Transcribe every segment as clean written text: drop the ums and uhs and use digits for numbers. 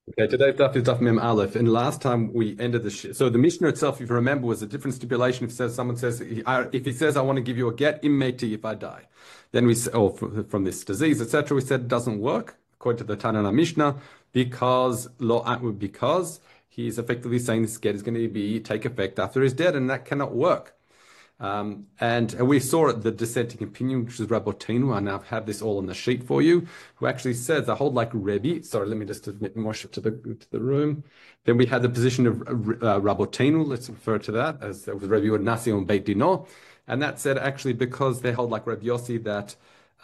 Okay, today's daf is daf mem aleph, and last time we ended so the Mishnah itself, if you remember, was a different stipulation. If someone says, if he says, "I want to give you a get imeti if I die," then we say, or from this disease, etc. We said it doesn't work according to the Tanana Mishnah because he's effectively saying this get is going to take effect after he's dead, and that cannot work. And we saw the dissenting opinion, which is Rabotenu. I now have this all on the sheet for you, who actually says, I hold like Rebbe. Sorry, let me just admit Moshe to the room. Then we had the position of Rabotenu. Let's refer to that as Rebbe Nasi on Beit Dino. And that said, actually, because they hold like Rebbe Yossi that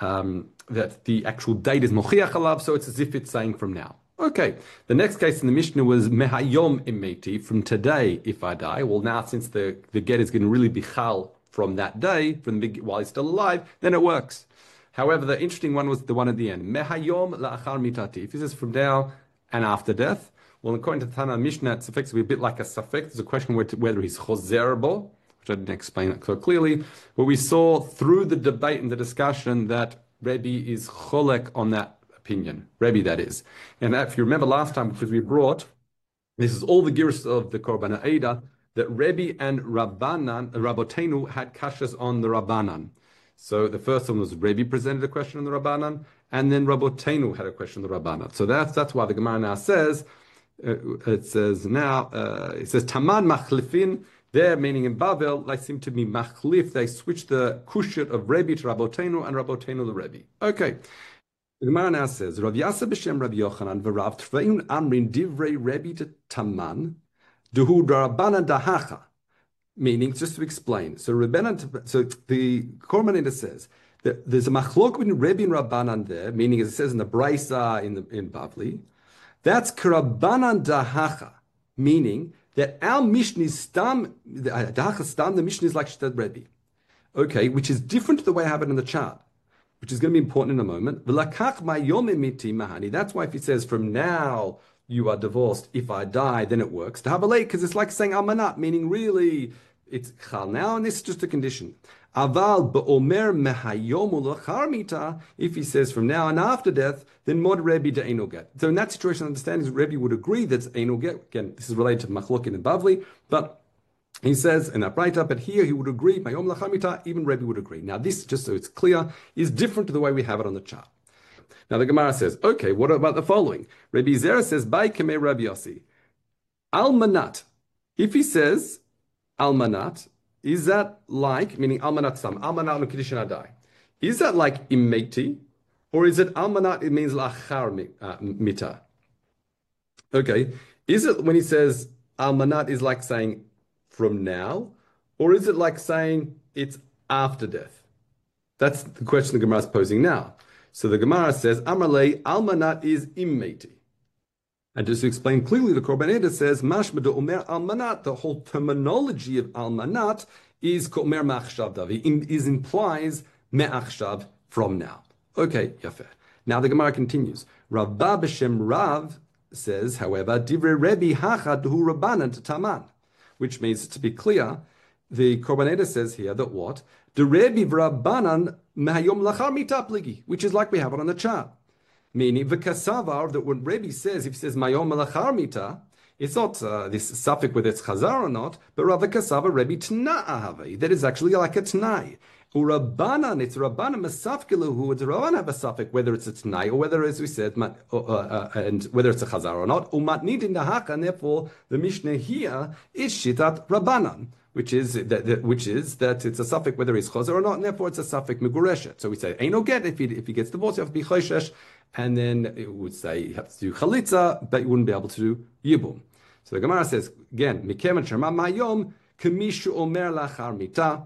the actual date is Mochiach Alav, so it's as if it's saying from now. Okay, the next case in the Mishnah was Mehayom imeti, from today if I die. Well, now since the get is going to really be chal from that day, while he's still alive, then it works. However, the interesting one was the one at the end. Mehayom la'achar mitati. If he says from now and after death, well, according to the Tana Mishnah, it's effectively a bit like a suffix. There's a question whether he's chozerable, which I didn't explain it so clearly. But we saw through the debate and the discussion that Rebbe is cholek on that opinion, Rebbe that is. And if you remember last time, because we brought, this is all the giros of the Korban Eidah, that Rebbe and Rabotenu had kashas on the Rabbanan. So the first one was Rebbe presented a question on the Rabbanan, and then Rabotenu had a question on the Rabbanan. So that's why the Gemara now says, it says Taman machlifin, there, meaning in Babel, they seem to be machlif, they switched the kushit of Rebbe to Rabotenu and Rabotenu to Rebbe. Okay. The Gemara now says, Rav Yasa b'shem Rav Yochanan v'Rav Tvein Amrin divrei Rebbe to Taman duhu Rabbanan dahacha. Meaning, just to explain, so the Korban Eidah says that there's a machlok between Rebbe and Rabbanan there, meaning as it says in the Braisa in Bavli, that's Rabbanan dahacha, meaning that our Mishnah is stam, dahacha stam, the Mishnah is like Shtad Rebbe, okay, which is different to the way I have it in the chart, which is going to be important in a moment. That's why if he says, from now you are divorced, if I die, then it works. Because it's like saying almanat, meaning really, it's chal now, and this is just a condition. Aval be'omer mehayom, if he says from now and after death, then mod Rebbe de Eino get. So in that situation, understanding Rebbe would agree that's Eino get. Again, this is related to Machlokin and Bavli, but he says in that write-up, but here he would agree, Mayom Lachamita, even Rebbe would agree. Now this, just so it's clear, is different to the way we have it on the chart. Now the Gemara says, okay, what about the following? Rabbi Zera says, Bai Kamei Rabbi Yossi. Almanat. If he says Almanat, is that like, meaning Almanat Sam, Almanat no Kedushin Adai, is that like Imeti, or is it Almanat, it means Lachar Mita? Okay, is it when he says Almanat is like saying from now, or is it like saying it's after death? That's the question the Gemara is posing now. So the Gemara says, Amarle, Almanat is immeti. And just to explain clearly, the Korban Eidah says, Mashma de Omer Almanat, the whole terminology of Almanat is Omer Machshav Davi, implies Me'achshav, from now. Okay, Yafeh. Now the Gemara continues. Rabba B'Shem Rav says, however, Divrei Rebbe Hachad Hu Rabbanan to Taman, which means, to be clear, the Korban Eidah says here that what? The Rebbe Rabbanan Mahayom Lachar Mitapligi, which is like we have it on the chart. Meaning, the Kasavar, that when Rebbe says, if he says Mayom Lachar Mita, it's not this suffix whether it's Chazar or not, but rather Kasavar Rebbe Tna Ahavi. That is actually like a Tnai. Rabbanan, it's Rabbanan Masafkilahu, it's Rabbanan have a suffix, whether it's a Tnai or whether, as we said, and whether it's a Chazar or not, Umatnit in the Haka, and therefore the Mishnah here is Shitat Rabbanan, which is that it's a suffix whether he's Chazar or not, and therefore it's a suffix Megureshet. So we say, ain't no get, if he gets divorced, you have to be Choshesh, and then it would say you have to do Chalitza, but you wouldn't be able to do Yibum. So the Gemara says, again, Mikeman Sharma Mayom, Kemishu Omer Lachar Mita.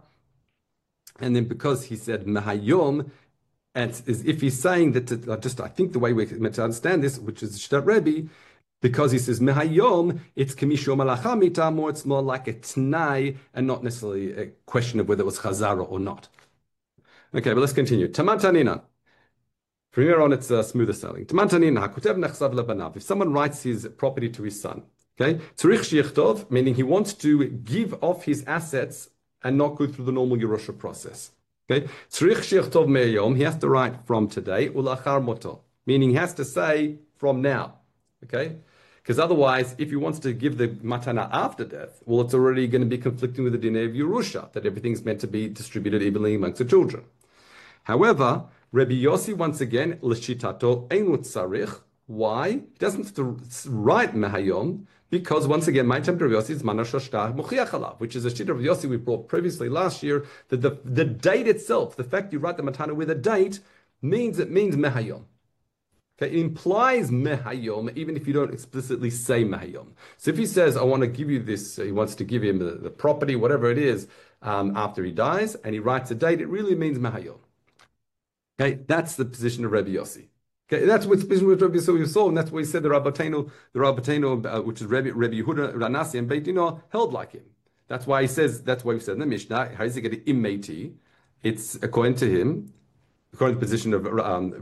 And then because he said Mahayom, and as if he's saying that, I think the way we're meant to understand this, which is Shtat Rebbe, because he says Mahayom, it's Kamishom Alachamita, more it's more like a Tnai, and not necessarily a question of whether it was Chazara or not. Okay, but let's continue. Tamantanina. From here on, it's smoother sailing. Tamantanina, Hakutev Nechsav Lebanav. If someone writes his property to his son, okay, Tzurich Shiechtov, meaning he wants to give off his assets and not go through the normal Yerusha process. Okay, Tzrich Shiechtov Me'yom, he has to write from today, Ulachar Moto, meaning he has to say from now. Okay, Because otherwise, if he wants to give the matana after death, well, it's already going to be conflicting with the din of Yerusha, that everything's meant to be distributed evenly amongst the children. However, Rabbi Yossi, once again, l'shitato einu tzarich. Why? He doesn't have to write mehayom, because once again, my temper of Yossi is manashashtar mochiach alav, which is a shita of Yossi we brought previously last year, that the date itself, the fact you write the matana with a date, means mehayom. Okay, it implies mehayom, even if you don't explicitly say mehayom. So if he says, I want to give you this, he wants to give him the property, whatever it is, after he dies, and he writes a date, it really means mehayom. Okay, that's the position of Rabbi Yossi. Okay, that's what Rabbi Yossi saw, and that's what he said the Rabbeinu, which is Rabbi Yehuda, Ranasi, and Beit Dino, held like him. That's why he says, that's why he said in the Mishnah, how does he get it immeti? It's according to him, according to the position of the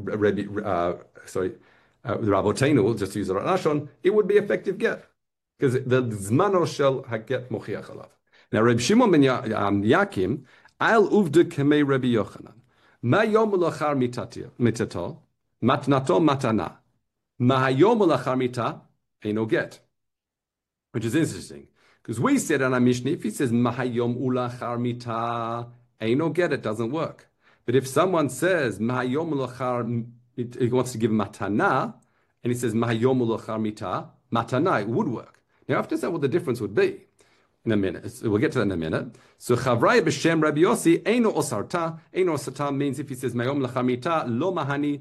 Rabbeinu, just to use the Rashon, it would be effective get, because the Zmano shel haget mochiach alav. Now, Reb Shimon ben Yakim, al uvde kemei Rabbi Yochanan. Ma yom ulachar mitato, matnato matana. Ma hayom ulachar mita, eino get. Which is interesting. Because we said on our Mishnah, if he says ma hayom ulachar mita, eino get, it doesn't work. But if someone says ma hayom ulachar, he wants to give matana, and he says ma hayom ulachar mita, matana, it would work. Now, I have to say what the difference would be in a minute. We'll get to that in a minute. So Chavrai b'shem Rabbi Yossi, eino osarta means if he says mayom lachamita lo mahani.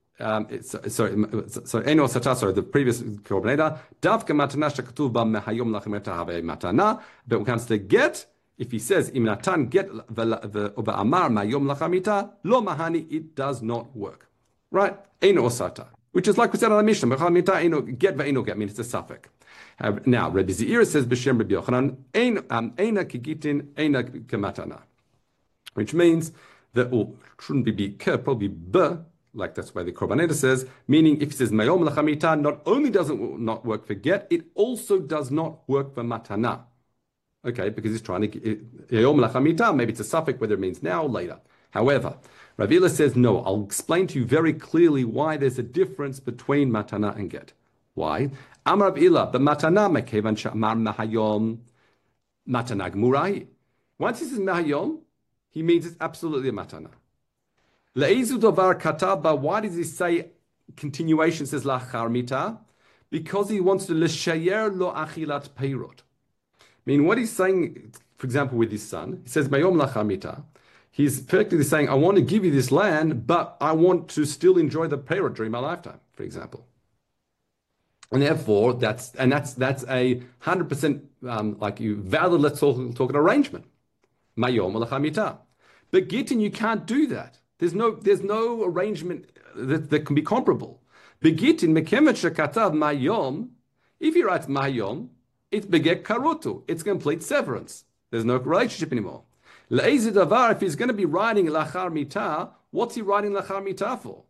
Eino osarta. Sorry, the previous korbaneda. Davka matana shekatuv ba mehayom lachamita have matana. But when it comes to get, if he says im natan get v'amar mayom lachamita lo mahani, it does not work. Right? Eino osarta. Which is like we said on the Mishnah, eino get v'eino get means it's a suffix. Now, Rabbi Zeira says b'shem Rabbi Yochanan, eina kigitin, eina kematana, which means that shouldn't be probably b, like that's why the Korbaneda says, meaning if he says mayom lachamita, not only does it not work for get, it also does not work for matana. Okay, because he's trying to mayom lachamita, maybe it's a suffix whether it means now or later. However, Rav Ila says no. I'll explain to you very clearly why there's a difference between matana and get. Why? Amar Rav Ila, but matana mekevan she'amar mahayom matana gmurai. Once he says mahayom, he means it's absolutely a matana. Le'izu davar kataba. Why does he say continuation says lachar mita? Because he wants to l'shayer lo achilat peirot. I mean, what he's saying, for example, with his son, he says mayom lachar mita. He's effectively saying, I want to give you this land, but I want to still enjoy the peirot during my lifetime, for example. And therefore, that's a 100% like you valid. Let's talk an arrangement. Mayom lachamita. But Gittin, you can't do that. There's no arrangement that can be comparable. But Gittin mekemet shekatav mayom. If he writes mayom, it's beget karutu. It's complete severance. There's no relationship anymore. Le'ezid davar. If he's going to be writing lachar mita, what's he writing lachar mita for?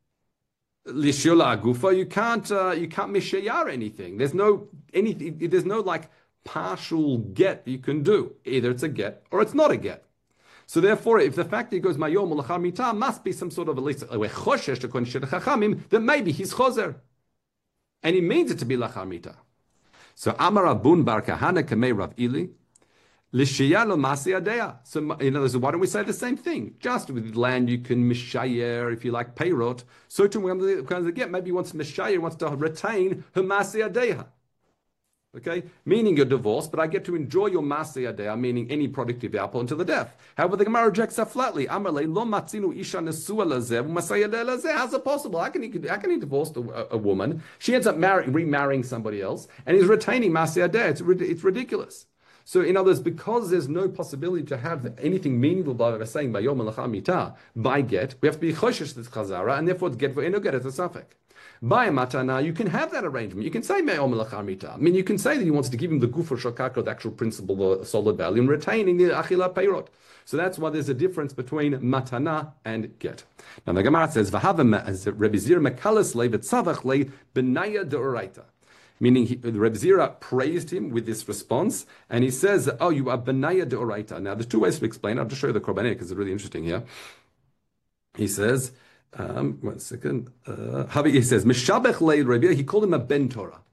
Lishula agufa, you can't mishayar anything. There's no like partial get that you can do. Either it's a get or it's not a get. So therefore, if the fact that he goes mayom lachar mita must be some sort of at least a choshesh according to chachamim that maybe he's chozer, and he means it to be lachar mita. So Amar Abun Bar Kahana Kamei Rav Ili. So, in other words, why don't we say the same thing? Just with land, you can mishayer, if you like, peyrot. So, to when the get, maybe he wants to mishayer, wants to retain her masiyah. Okay? Meaning you're divorced, but I get to enjoy your masiyah, meaning any productive output until the death. However, the Gemara rejects that flatly. Amarle, lo matzinu isha nesua lazeh, masiyah lazeh. How's it possible? How can he divorce a woman? She ends up remarrying somebody else, and he's retaining masiyah. It's ridiculous. So, in other words, because there's no possibility to have anything meaningful by saying by Yom Mita by get, we have to be choshesh this chazara, and therefore get for eno get as a suffix. By matana, you can have that arrangement. You can say Yom Mita. I mean, you can say that he wants to give him the gufur shakakra, the actual principle, the solid value, and retaining the achila peirot. So that's why there's a difference between matana and get. Now the Gemara says v'havem as Rebbe Zir mekalas le v'tzavach le benaya deoraita. Meaning, Reb Zira praised him with this response, and he says, "Oh, you are benaya deoraita." Now, there's two ways to explain. I'll just show you the korbaneh because it's really interesting here. He says, "1 second." He says, "Mishabech leil Rebbe." He called him a ben Torah,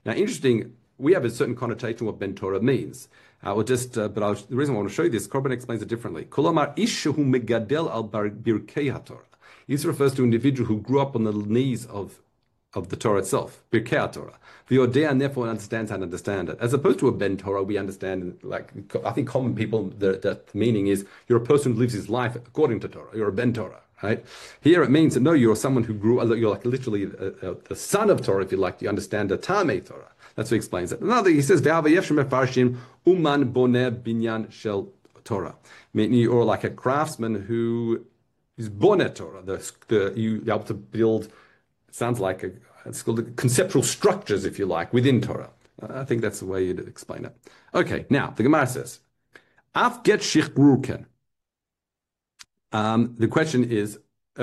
Now, interesting, we have a certain connotation of what Ben Torah means. The reason I want to show you this, Korban explains it differently. Kolomar ishu megadel al birkei haTorah. This refers to an individual who grew up on the knees of the Torah itself, Birkei Torah. V'yodea, and therefore understands how to understand it. As opposed to a Ben Torah, we understand, like, I think common people, the meaning is you're a person who lives his life according to Torah. You're a Ben Torah, right? Here it means that no, you're someone who you're like literally the son of Torah, if you like. You understand the Tamei Torah. That's what he explains it. Another, he says, uman boneh binyan shel Torah. Meaning you're like a craftsman who is boneh Torah. You're able to build, sounds like it's called conceptual structures, if you like, within Torah. I think that's the way you'd explain it. Okay, now, the Gemara says, Af get shichruken. The question is,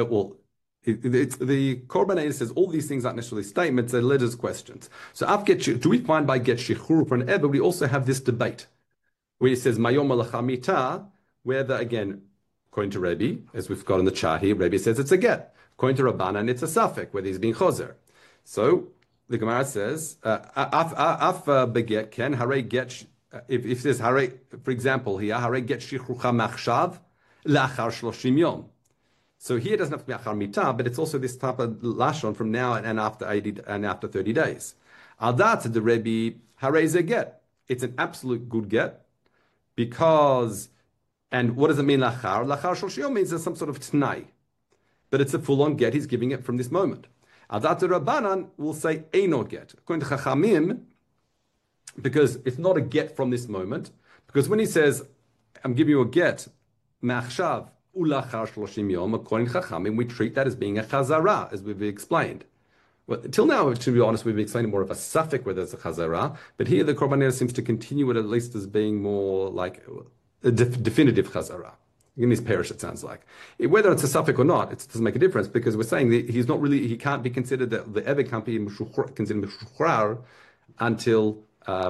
the Korban says all these things aren't necessarily statements, they're letters, questions. So, do we find by get shichur for an ebb, but we also have this debate where he says, Mayom alachamita, where again, according to Rebbe, as we've got in the chart here, Rebbe says it's a get. According to Rabbanan, it's a suffix, whether he's being chozer. So, the Gemara says, af beget ken, hare get, if it says hare, for example, here, hare get shichrucha machshav, lachar shloshim yom. So here it doesn't have to be achar mitah, but it's also this type of lashon from now and after 30 days. Al dat the Rebbe harei ze get. It's an absolute good get because, and what does it mean lachar? Lachar shloshim means there's some sort of t'nai, but it's a full-on get. He's giving it from this moment. Al dat the Rabbanan will say eino get. According to Chachamim, because it's not a get from this moment, because when he says, I'm giving you a get, ma'achshav, Ulachar shloshim yom, according to Chachamim, we treat that as being a chazara, as we've explained. Well, till now, to be honest, we've been explaining more of a suffix where there's a chazara, but here the Korban seems to continue it at least as being more like a definitive chazara. In this parish, it sounds like. Whether it's a suffix or not, it doesn't make a difference because we're saying that he can't be considered the Eved can't be considered Meshuchrar until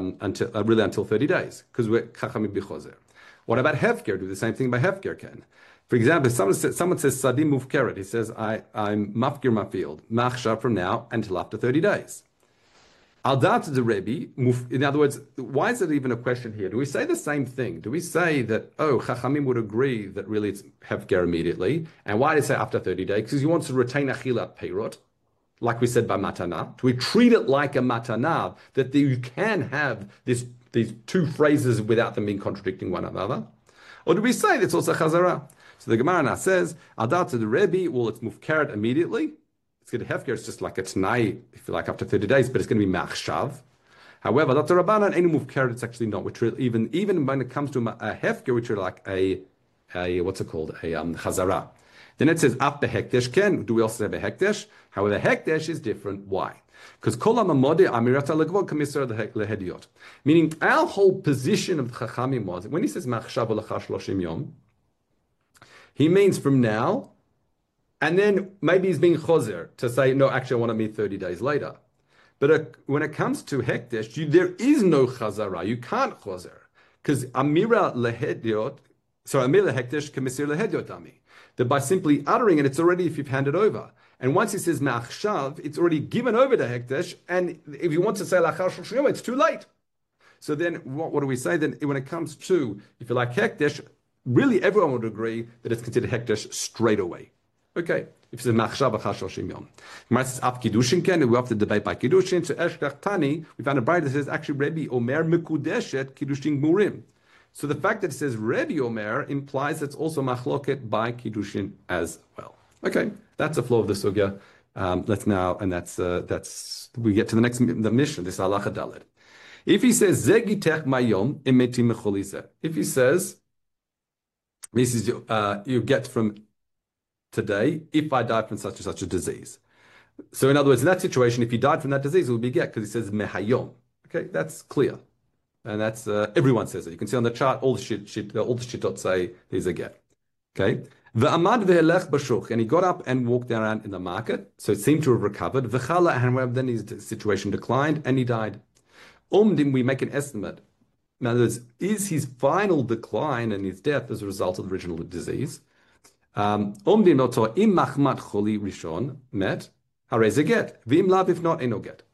30 days because we're Chachamim bichozer. What about Hefker? Do the same thing by Hefker can. For example, someone says Sadim Mufkeret. He says, I'm mafkir my field, machshav from now until after 30 days. Al dat the Rebbe, in other words, why is it even a question here? Do we say the same thing? Do we say that, Chachamim would agree that really it's Hefker immediately? And why do you say after 30 days? Because he wants to retain Achilat Peirot, like we said by Matana. Do we treat it like a Matana, that you can have these two phrases without them being contradicting one another? Or do we say that's also Chazara? So the Gemara now says, Adat to the Rebbe, well, it's mufkeret immediately. It's going to hefker, it's just like a t'nai, if you like, after 30 days, but it's going to be machshav. However, Adat to Rabbanan, any mufkeret, it's actually not. Which even when it comes to a hefker, which are like a what's it called? A chazara. Then it says, af behekdesh ken. Do we also have a hekdesh? However, hekdesh is different. Why? Because kol amamode amirata legvod kamisar lehediot. Meaning, our whole position of the Chachamim was, when he says machshav or lachar shloshim yom, he means from now, and then maybe he's being chozer to say, no, actually, I want to meet 30 days later. But when it comes to hekdesh, there is no chazara. You can't chozer. Because amira lehediot, amira hekdesh kamisir lehediot ami. That by simply uttering it, it's already if you've handed over. And once he says ma'achshav, it's already given over to hekdesh. And if you want to say lachar shloshim, it's too late. So then what do we say? Then when it comes to, if you like hekdesh, really everyone would agree that it's considered hekdesh straight away. Okay. If it says machshav achar shloshim yom. Gemara says af kiddushin ken, we have to debate by kiddushin. So eshkach tani, we found a bride that says actually Rebbe Omer mekudeshet kiddushin gmurim. So the fact that it says Rebbe Omer implies it's also machloket by kiddushin as well. Okay, that's the flow of the sugya. Let's now, and that's we get to the next the mission. This halacha daled. If he says zegitech mayom emetim mecholizeh, if he says this is you get from today if I die from such and such a disease. So in other words, in that situation, if he died from that disease, it would be get because he says mehayom. Okay, that's clear, and that's everyone says it. You can see on the chart all the shittot say there's a get. Okay, v'amad ve'elech bashuch, and he got up and walked around in the market. So it seemed to have recovered. V'chala, and then his situation declined and he died. We make an estimate. In other words, is his final decline and his death as a result of the original disease? Im machmat choli rishon met harezeget. V'im lav if not eno get.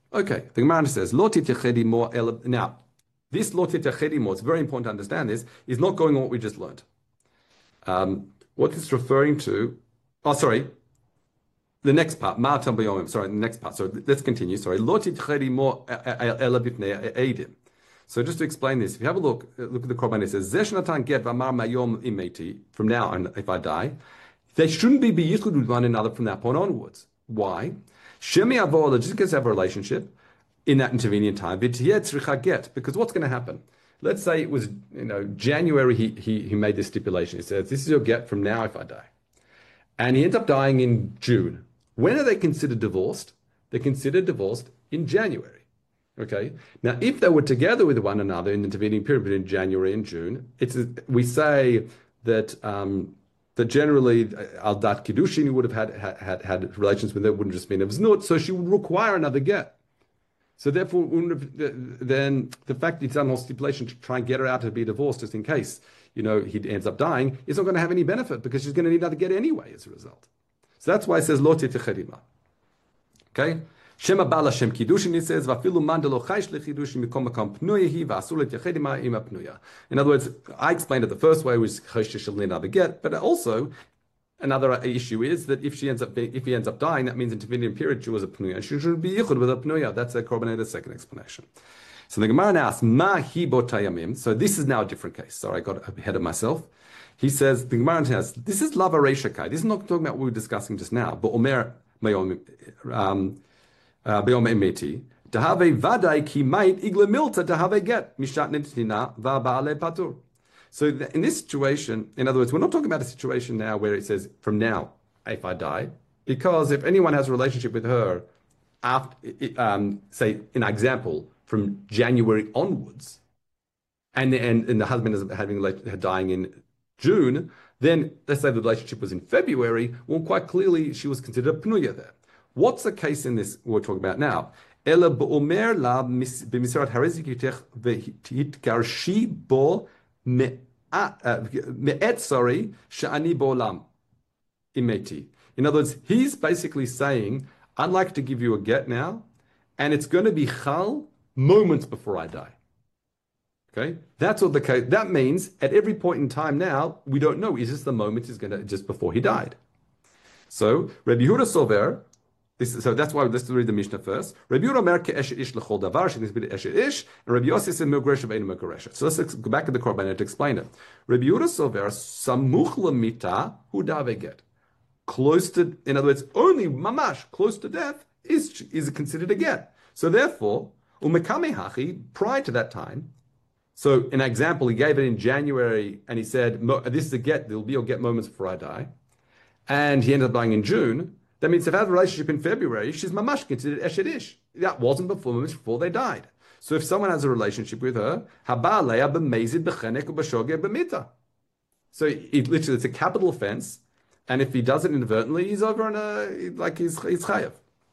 Okay, the Gemara says, Lo titachedi mo el. Now, this lo titachedi mo, it's very important to understand this, is not going on what we just learned. What it's referring to, oh, sorry, the next part, Ma'atam b'yomim, sorry, the next part. So let's continue. Sorry, Lo titachedi mo ela b'pnei eidim. So just to explain this, if you have a look at the Korban, it says, Zesh natan get v'amar mayom imeti, from now on, if I die, they shouldn't be yichud with one another from that point onwards. Why? Shemi avola, just because they have a relationship in that intervening time, get, because what's going to happen? Let's say it was, January, he made this stipulation. He says, this is your get from now if I die. And he ends up dying in June. When are they considered divorced? They're considered divorced in January. Okay. Now, if they were together with one another in the intervening period between January and June, we say that that generally Al-Dat Kiddushin would have had relations with her, wouldn't just been of Znut, so she would require another get. So therefore, then the fact that he's done all stipulation to try and get her out to be divorced, just in case, he ends up dying, is not going to have any benefit because she's going to need another get anyway as a result. So that's why it says, Lo titechedima. Okay? Shema bala shem kiddushin, it says, Vafilu mandalo chaysh lechidushin mikom makam pnuyahi v'asul etechedima ima pnuya. In other words, I explained it the first way, which is chaysh shel another get, but also, another issue is that if he ends up dying, that means intervening period she was a pnuya. She should be yichud with a pnuya. That's a korban second explanation. So the Gemara now asks, Ma hi botayamim. So this is now a different case. Sorry, I got ahead of myself. He says, the Gemara says, this is lava reishakai. This is not talking about what we were discussing just now, but omer beyom emeti. Tahave vadai ki mait igle milta tahave get mishat nitina va baale patur. So in this situation, in other words, we're not talking about a situation now where it says, from now, if I die, because if anyone has a relationship with her, after, say, in an example, from January onwards, and the husband is dying in June, then let's say the relationship was in February, well, quite clearly she was considered a pnuya there. What's the case in this we're talking about now? Ela b'omer la b'misrat harezik yitech v'hitgarshi bo sha'ani bo'olam imeti. In other words, he's basically saying, I'd like to give you a get now, and it's going to be chal moments before I die. Okay, that's what the case. That means at every point in time now, we don't know. Is this the moment is going to just before he died? So Rabbi Yehuda Sover. So that's why let's read the Mishnah first. Rabbi Yehuda Omer ke'eshet ish l'chol davar she'nis b'd eshet ish, and Rabbi Yossi said me'ugresh v'einu me'ugresh. So let's go back to the Korban to explain it. Rabbi Yehuda Sover samuch lemita hu daveget. Close to, in other words, only mamash close to death is considered a get. So therefore, umekame hachi prior to that time. So an example, he gave it in January, and he said, "This is a get. There'll be a get moments before I die," and he ended up dying in June. That means if I have a relationship in February, she's mamash considered eshet ish. That wasn't before they died. So if someone has a relationship with her, haba leya b'mezid b'chenek u'b'shogeg b'mita. So it's a capital offense, and if he does it inadvertently, he's over on he's chayav.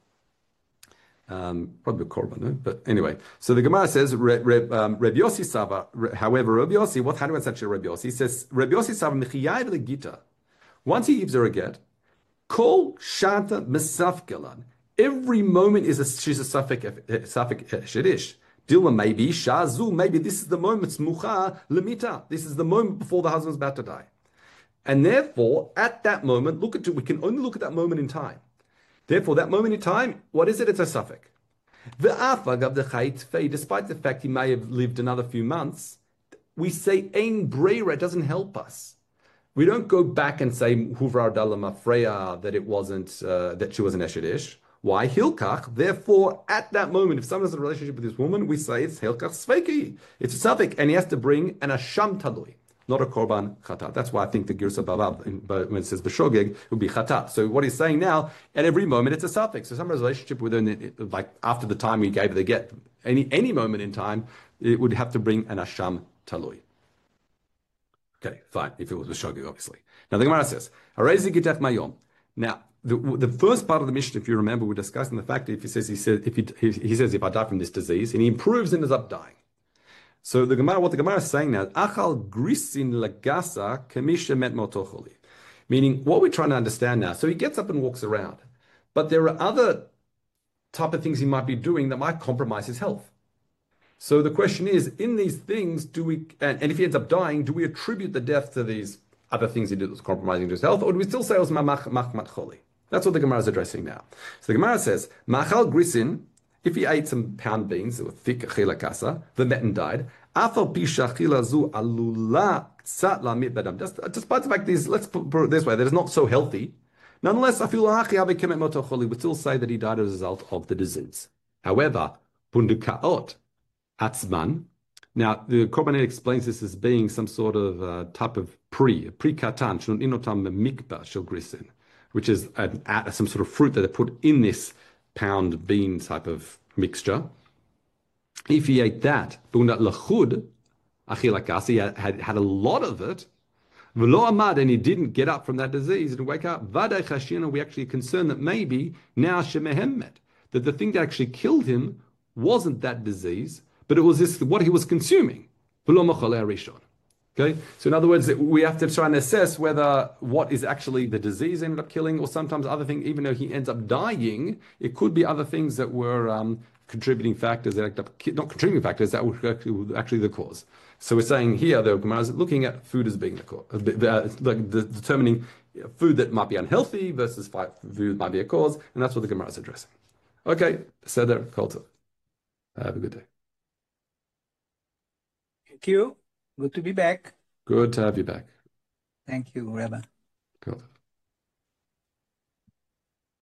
Probably korban, no? But anyway. So the Gemara says Reb Yossi Sava. However, Reb Yossi, how do I say Reb Yossi? He says Reb Yossi Sava mechiyayv legita. Once he gives her a get, Kol shanta mesafkelan. Every moment she's a suffix shedish. Dilma maybe shazu. Maybe this is the moment smucha lemita. This is the moment before the husband's about to die, and therefore at that moment, we can only look at that moment in time. Therefore, that moment in time, what is it? It's a suffix. Despite the fact he may have lived another few months, we say ein breira. It doesn't help us. We don't go back and say huvrar dalama freya that it wasn't that she was an eshet ish. Why hilkach? Therefore, at that moment, if someone has a relationship with this woman, we say it's hilkach sveiki. It's a suffix, and he has to bring an asham talui, not a korban chatat. That's why I think the girsa bavav when it says b'shogeg would be chatat. So what he's saying now, at every moment it's a suffix. So someone's relationship with her, like after the time we gave her the get, any moment in time, it would have to bring an asham talui. Okay, fine. If it was b'shogeg, obviously. Now the Gemara says, "Harezi gitech mayom." Now the first part of the Mishnah, if you remember, we're discussing the fact that he says if I die from this disease, and he improves and ends up dying. So what the Gemara is saying now, achal grisin lagasa kamisha met motocholi. Meaning, what we're trying to understand now, so he gets up and walks around, but there are other type of things he might be doing that might compromise his health. So the question is, in these things, and if he ends up dying, do we attribute the death to these other things he did that was compromising to his health, or do we still say it was machmat choli? That's what the Gemara is addressing now. So the Gemara says, machal grisin, if he ate some pound beans that were thick achila kasa, the metin died. Afal pisha achila zu alula tzat lamit bedam. Despite the fact these, let's put it this way, that is not so healthy. Nonetheless, afilu hachi ave kemet moto choli, we still say that he died as a result of the disease. However, pundukaot atzman. Now, the Korban explains this as being some sort of type of pre-katan, inotam mikba shel grisin, which is some sort of fruit that they put in this pound bean type of mixture. If he ate that, lachud, achilakas, he had a lot of it, v'lo amad, and he didn't get up from that disease and wake up, vadai chashina, we actually are concerned that maybe now shemehemet, that the thing that actually killed him wasn't that disease, but it was this what he was consuming. Okay, so in other words, we have to try and assess whether what is actually the disease ended up killing, or sometimes other things. Even though he ends up dying, it could be other things that were contributing factors that ended up not contributing factors that were actually the cause. So we're saying here the Gemara is looking at food as being the cause, determining food that might be unhealthy versus food that might be a cause, and that's what the Gemara is addressing. Okay, Seder Kol Tov. Have a good day. Thank you. Good to be back. Good to have you back. Thank you, Rabbi. Cool.